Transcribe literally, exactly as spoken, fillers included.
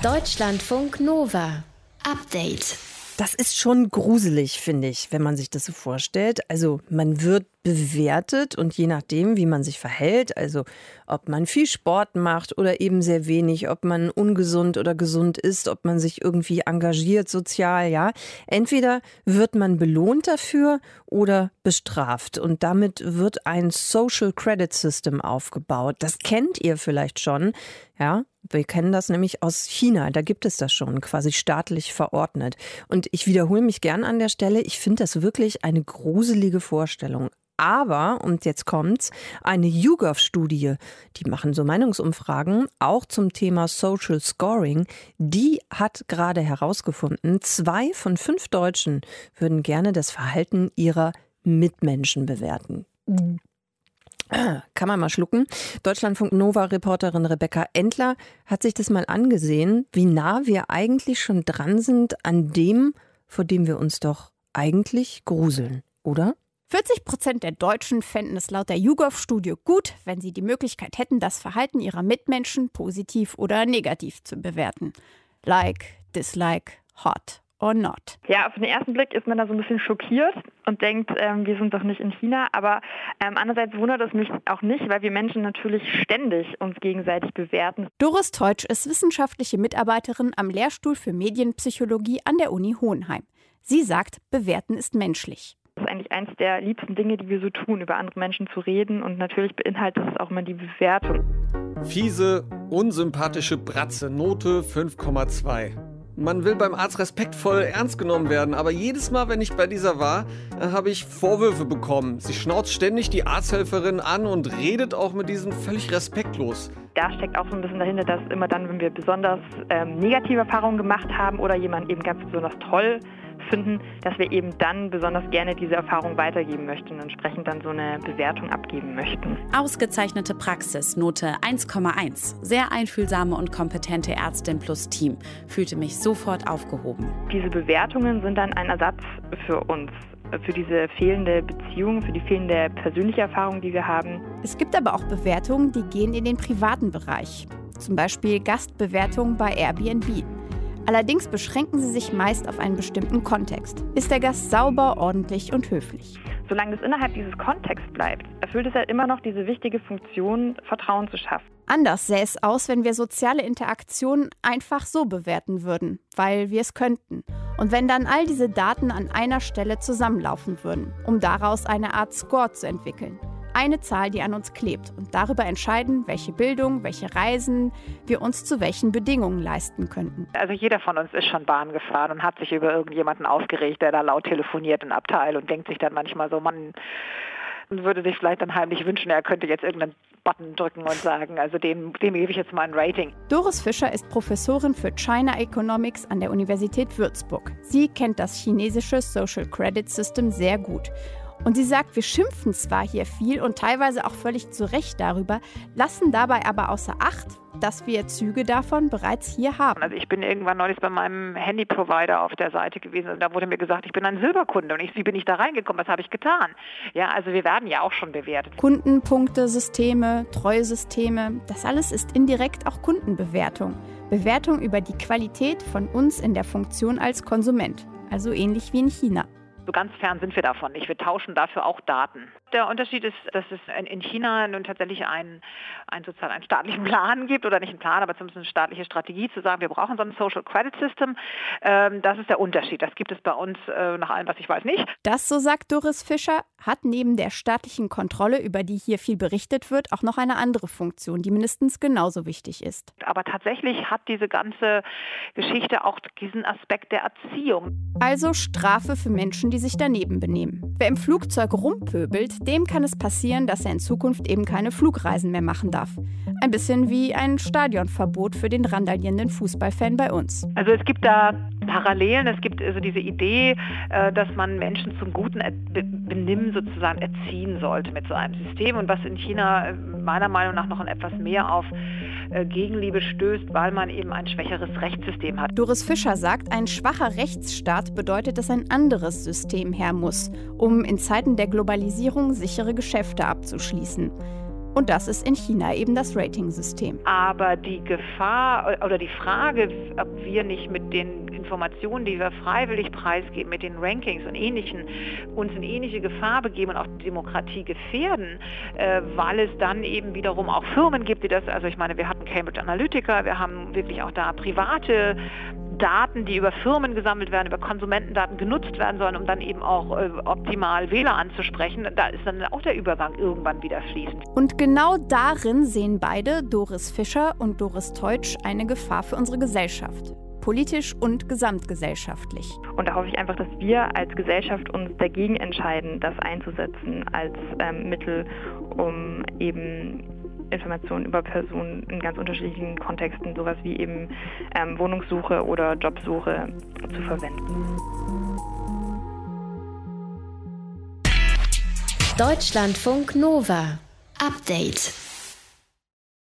Deutschlandfunk Nova. Update. Das ist schon gruselig, finde ich, wenn man sich das so vorstellt. Also man wird bewertet und je nachdem, wie man sich verhält, also ob man viel Sport macht oder eben sehr wenig, ob man ungesund oder gesund ist, ob man sich irgendwie engagiert sozial, ja. Entweder wird man belohnt dafür oder bestraft und damit wird ein Social Credit System aufgebaut. Das kennt ihr vielleicht schon, ja. Wir kennen das nämlich aus China, da gibt es das schon, quasi staatlich verordnet. Und ich wiederhole mich gern an der Stelle, ich finde das wirklich eine gruselige Vorstellung. Aber, und jetzt kommt's, eine YouGov-Studie, die machen so Meinungsumfragen, auch zum Thema Social Scoring, die hat gerade herausgefunden, zwei von fünf Deutschen würden gerne das Verhalten ihrer Mitmenschen bewerten. Kann man mal schlucken. Deutschlandfunk Nova-Reporterin Rebecca Endler hat sich das mal angesehen, wie nah wir eigentlich schon dran sind an dem, vor dem wir uns doch eigentlich gruseln, oder? vierzig Prozent der Deutschen fänden es laut der YouGov-Studie gut, wenn sie die Möglichkeit hätten, das Verhalten ihrer Mitmenschen positiv oder negativ zu bewerten. Like, dislike, hot or not. Ja, auf den ersten Blick ist man da so ein bisschen schockiert und denkt, ähm, wir sind doch nicht in China. Aber ähm, andererseits wundert es mich auch nicht, weil wir Menschen natürlich ständig uns gegenseitig bewerten. Doris Teutsch ist wissenschaftliche Mitarbeiterin am Lehrstuhl für Medienpsychologie an der Uni Hohenheim. Sie sagt, bewerten ist menschlich. Das ist eigentlich eins der liebsten Dinge, die wir so tun, über andere Menschen zu reden. Und natürlich beinhaltet es auch immer die Bewertung. Fiese, unsympathische Bratze, Note fünf Komma zwei. Man will beim Arzt respektvoll ernst genommen werden, aber jedes Mal, wenn ich bei dieser war, habe ich Vorwürfe bekommen. Sie schnauzt ständig die Arzthelferin an und redet auch mit diesen völlig respektlos. Da steckt auch so ein bisschen dahinter, dass immer dann, wenn wir besonders ähm, negative Erfahrungen gemacht haben oder jemanden eben ganz besonders toll finden, dass wir eben dann besonders gerne diese Erfahrung weitergeben möchten und entsprechend dann so eine Bewertung abgeben möchten. Ausgezeichnete Praxis, Note eins Komma eins. Sehr einfühlsame und kompetente Ärztin plus Team. Fühlte mich sofort aufgehoben. Diese Bewertungen sind dann ein Ersatz für uns, für diese fehlende Beziehung, für die fehlende persönliche Erfahrung, die wir haben. Es gibt aber auch Bewertungen, die gehen in den privaten Bereich. Zum Beispiel Gastbewertungen bei Airbnb. Allerdings beschränken sie sich meist auf einen bestimmten Kontext. Ist der Gast sauber, ordentlich und höflich? Solange es innerhalb dieses Kontexts bleibt, erfüllt es halt immer noch diese wichtige Funktion, Vertrauen zu schaffen. Anders sähe es aus, wenn wir soziale Interaktionen einfach so bewerten würden, weil wir es könnten. Und wenn dann all diese Daten an einer Stelle zusammenlaufen würden, um daraus eine Art Score zu entwickeln. Eine Zahl, die an uns klebt und darüber entscheiden, welche Bildung, welche Reisen wir uns zu welchen Bedingungen leisten könnten. Also jeder von uns ist schon Bahn gefahren und hat sich über irgendjemanden aufgeregt, der da laut telefoniert im Abteil und denkt sich dann manchmal so, man würde sich vielleicht dann heimlich wünschen, er könnte jetzt irgendeinen Button drücken und sagen, also dem, dem gebe ich jetzt mal ein Rating. Doris Fischer ist Professorin für China Economics an der Universität Würzburg. Sie kennt das chinesische Social Credit System sehr gut. Und sie sagt, wir schimpfen zwar hier viel und teilweise auch völlig zu Recht darüber, lassen dabei aber außer Acht, dass wir Züge davon bereits hier haben. Also ich bin irgendwann neulich bei meinem Handy-Provider auf der Seite gewesen und da wurde mir gesagt, ich bin ein Silberkunde und ich, wie bin ich da reingekommen, was habe ich getan? Ja, also wir werden ja auch schon bewertet. Kundenpunkte, Systeme, Treuesysteme, das alles ist indirekt auch Kundenbewertung. Bewertung über die Qualität von uns in der Funktion als Konsument, also ähnlich wie in China. So ganz fern sind wir davon nicht. Wir tauschen dafür auch Daten. Der Unterschied ist, dass es in China nun tatsächlich einen, einen, sozusagen einen staatlichen Plan gibt, oder nicht einen Plan, aber zumindest eine staatliche Strategie, zu sagen, wir brauchen so ein Social Credit System. Das ist der Unterschied. Das gibt es bei uns nach allem, was ich weiß, nicht. Das, so sagt Doris Fischer, hat neben der staatlichen Kontrolle, über die hier viel berichtet wird, auch noch eine andere Funktion, die mindestens genauso wichtig ist. Aber tatsächlich hat diese ganze Geschichte auch diesen Aspekt der Erziehung. Also Strafe für Menschen, die sich daneben benehmen. Wer im Flugzeug rumpöbelt, dem kann es passieren, dass er in Zukunft eben keine Flugreisen mehr machen darf. Ein bisschen wie ein Stadionverbot für den randalierenden Fußballfan bei uns. Also es gibt da Parallelen. Es gibt also diese Idee, dass man Menschen zum guten Benimm sozusagen erziehen sollte mit so einem System. Und was in China meiner Meinung nach noch ein etwas mehr auf Gegenliebe stößt, weil man eben ein schwächeres Rechtssystem hat. Doris Fischer sagt, ein schwacher Rechtsstaat bedeutet, dass ein anderes System her muss, um in Zeiten der Globalisierung sichere Geschäfte abzuschließen. Und das ist in China eben das Ratingsystem. Aber die Gefahr oder die Frage, ob wir nicht mit den Informationen, die wir freiwillig preisgeben, mit den Rankings und Ähnlichen, uns in ähnliche Gefahr begeben und auch die Demokratie gefährden, äh, weil es dann eben wiederum auch Firmen gibt, die das, also ich meine, wir hatten Cambridge Analytica, wir haben wirklich auch da private Daten, die über Firmen gesammelt werden, über Konsumentendaten genutzt werden sollen, um dann eben auch äh, optimal Wähler anzusprechen. Da ist dann auch der Übergang irgendwann wieder fließend. Und genau darin sehen beide, Doris Fischer und Doris Teutsch, eine Gefahr für unsere Gesellschaft. Politisch und gesamtgesellschaftlich. Und da hoffe ich einfach, dass wir als Gesellschaft uns dagegen entscheiden, das einzusetzen als ähm, Mittel, um eben Informationen über Personen in ganz unterschiedlichen Kontexten, sowas wie eben ähm, Wohnungssuche oder Jobsuche, zu verwenden. Deutschlandfunk Nova. Update.